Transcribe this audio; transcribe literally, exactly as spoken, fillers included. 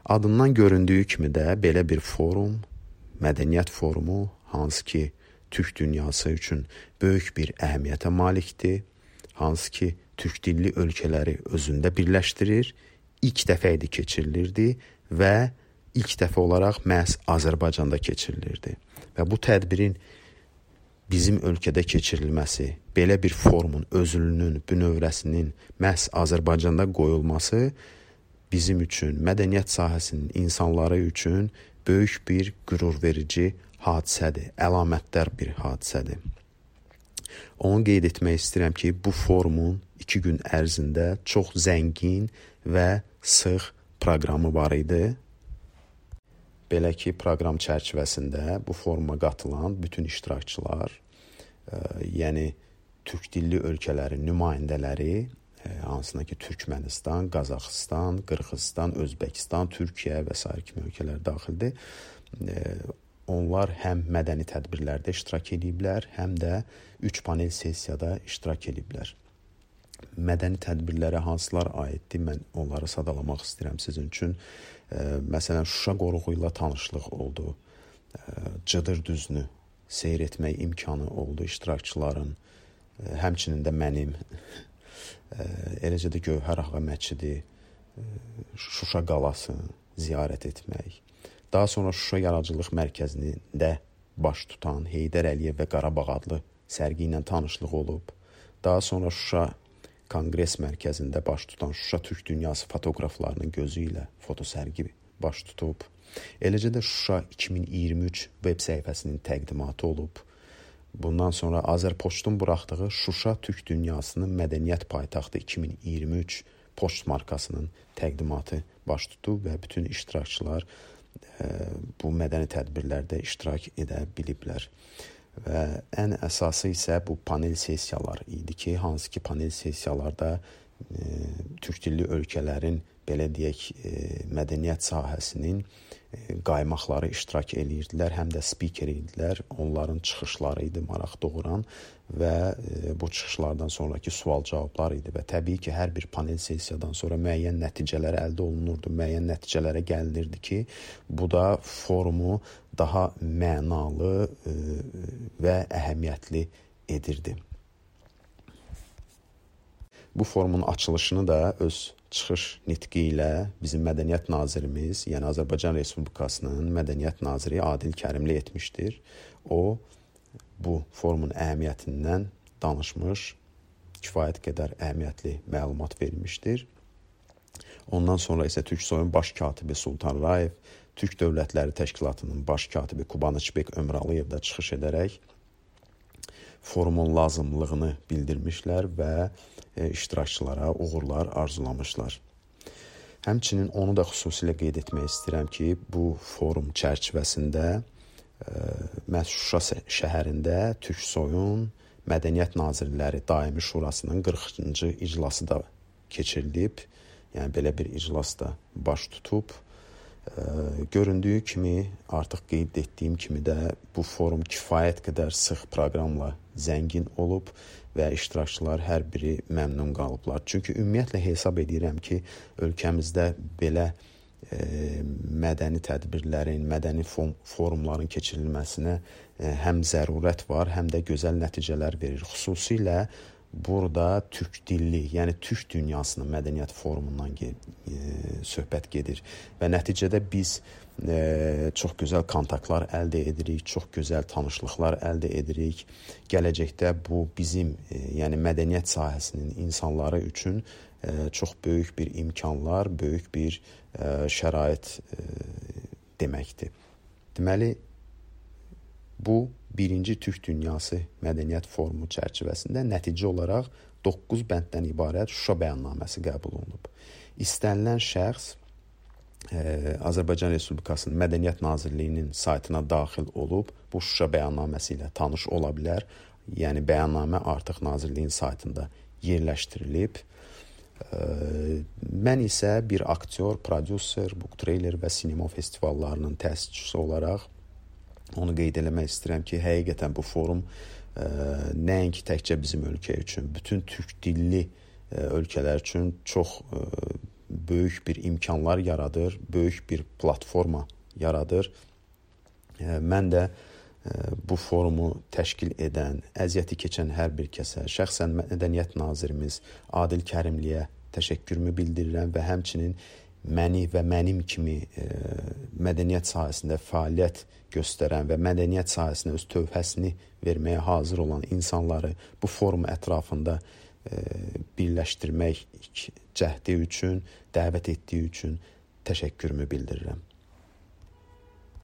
Adından göründüyü kimi də belə bir forum, mədəniyyət forumu, hansı ki Türk dünyası üçün böyük bir əhəmiyyətə malikdir, hansı ki Türk dilli ölkələri özündə birləşdirir, ilk dəfə idi keçirilirdi və ilk dəfə olaraq məhz Azərbaycanda keçirilirdi. Və bu tədbirin bizim ölkədə keçirilməsi, belə bir forumun özülünün, bünövrəsinin məhz Azərbaycanda qoyulması bizim üçün, mədəniyyət sahəsinin insanları üçün böyük bir qürur verici hadisədir, əlamətdar bir hadisədir. Onu qeyd etmək istəyirəm ki, bu forumun iki gün ərzində çox zəngin və sıx proqramı var idi. Belə ki, proqram çərçivəsində bu foruma qatılan bütün iştirakçılar, e, yəni Türk dilli ölkələrin nümayəndələri, e, hansına ki Türkmənistan, Qazaxıstan, Qırğızistan, Özbəkistan, Türkiyə və sair kimi ölkələr daxildir. E, onlar həm mədəni tədbirlərdə iştirak ediblər, həm də üç panel sessiyada iştirak ediblər. Mədəni tədbirlərə hansılar aiddir, mən onları sadalamaq istəyirəm sizin üçün. E, məsələn, Şuşa qoruğu ilə tanışlıq oldu. E, Cıdır düzünü seyr etmək imkanı oldu iştirakçıların. E, həmçinin də mənim, e, eləcə də Gövhər Ağa məscidi, e, Şuşa qalasını ziyarət etmək. Daha sonra Şuşa Yaradıcılıq Mərkəzində baş tutan Heydər Əliyev və Qarabağ adlı sərgi ilə tanışlıq olub. Daha sonra Şuşa Konqres Mərkəzində baş tutan Şuşa Türk Dünyası fotoqraflarının gözü ilə fotosərgi baş tutub. Eləcə də Şuşa iki min iyirmi üç veb səhifəsinin təqdimatı olub. Bundan sonra Azərpoçtun buraxdığı Şuşa Türk Dünyasının mədəniyyət paytaxtı iki min iyirmi üç poçt markasının təqdimatı baş tutub və bütün iştirakçılar e, bu mədəni tədbirlərdə iştirak edə biliblər. Və ən əsası isə bu panel sessiyalar idi ki, hansı ki panel sessiyalarda e, Türk dilli ölkələrin, belə deyək, e, mədəniyyət sahəsinin e, qaymaqları iştirak edirdilər, həm də spiker idilər. Onların çıxışları idi maraq doğuran və e, bu çıxışlardan sonraki sual-cavablar idi və təbii ki, hər bir panel sessiyadan sonra müəyyən nəticələr əldə olunurdu, müəyyən nəticələrə gəlirdi ki, bu da forumu daha mənalı e, və əhəmiyyətli edirdi. Bu forumun açılışını da öz çıxış nitqi ilə bizim mədəniyyət nazirimiz, yəni Azərbaycan Respublikasının mədəniyyət naziri Adil Kərimli etmişdir. O, bu forumun əhəmiyyətindən danışmış, kifayət qədər əhəmiyyətli məlumat vermişdir. Ondan sonra isə Türksoyun baş katibi Sultan Rayev, Türk Dövlətləri Təşkilatının baş katibi Kubanıçbek Ömralıyev da çıxış edərək forumun lazımlığını bildirmişlər və e, iştirakçılara uğurlar arzulamışlar. Həmçinin onu da xüsusilə qeyd etmək istəyirəm ki, bu forum çərçivəsində e, məhz Şuşa şəhərində Türksoyun Mədəniyyət Nazirləri Daimi Şurasının qırxıncı iclası da keçirilib. Yəni belə bir iclas da baş tutub. E, göründüyü kimi, artıq qeyd etdiyim kimi də bu forum kifayət qədər sıx proqramla zəngin olub və iştirakçılar hər biri məmnun qalıblar. Çünki ümumiyyətlə hesab edirəm ki, ölkəmizdə belə e, mədəni tədbirlərin, mədəni forumların keçirilməsinə e, həm zərurət var, həm də gözəl nəticələr verir. Xüsusilə burada türk dilli, yəni Türk dünyasının mədəniyyət forumundan ge e, söhbət gedir və nəticədə biz e, çox gözəl kontaktlar əldə edirik, çox gözəl tanışlıqlar əldə edirik. Gələcəkdə bu bizim, e, yəni mədəniyyət sahəsinin insanları üçün e, çox böyük bir imkanlar, böyük bir e, şərait e, deməkdir. Deməli, bu birinci Türk Dünyası Mədəniyyət Forumu çərçivəsində nəticə olaraq doqquz bənddən ibarət Şuşa bəyannaməsi qəbul olunub. İstənilən şəxs e, Azərbaycan Respublikasının Mədəniyyət Nazirliyinin saytına daxil olub bu Şuşa bəyannaməsi ilə tanış ola bilər. Yəni bəyannamə artıq Nazirliyin saytında yerləşdirilib. E, mən isə bir aktyor, prodüser, book trailer və sinema festivallarının təsisçisi olaraq onu qeyd eləmək istəyirəm ki, həqiqətən bu forum e, nəinki təkcə bizim ölkə üçün, bütün türk dilli e, ölkələr üçün çox e, böyük bir imkanlar yaradır, böyük bir platforma yaradır. Mən də bu forumu təşkil edən, əziyyəti keçən hər bir kəsə, şəxsən Mədəniyyət Nazirimiz Adil Kərimliyə təşəkkürümü bildirirəm və həmçinin məni və mənim kimi e, mədəniyyət sahəsində fəaliyyət göstərən və mədəniyyət sahəsində öz tövhəsini verməyə hazır olan insanları bu forum ətrafında e, birləşdirmək cəhdi üçün, dəvət etdiyi üçün təşəkkürümü bildirirəm.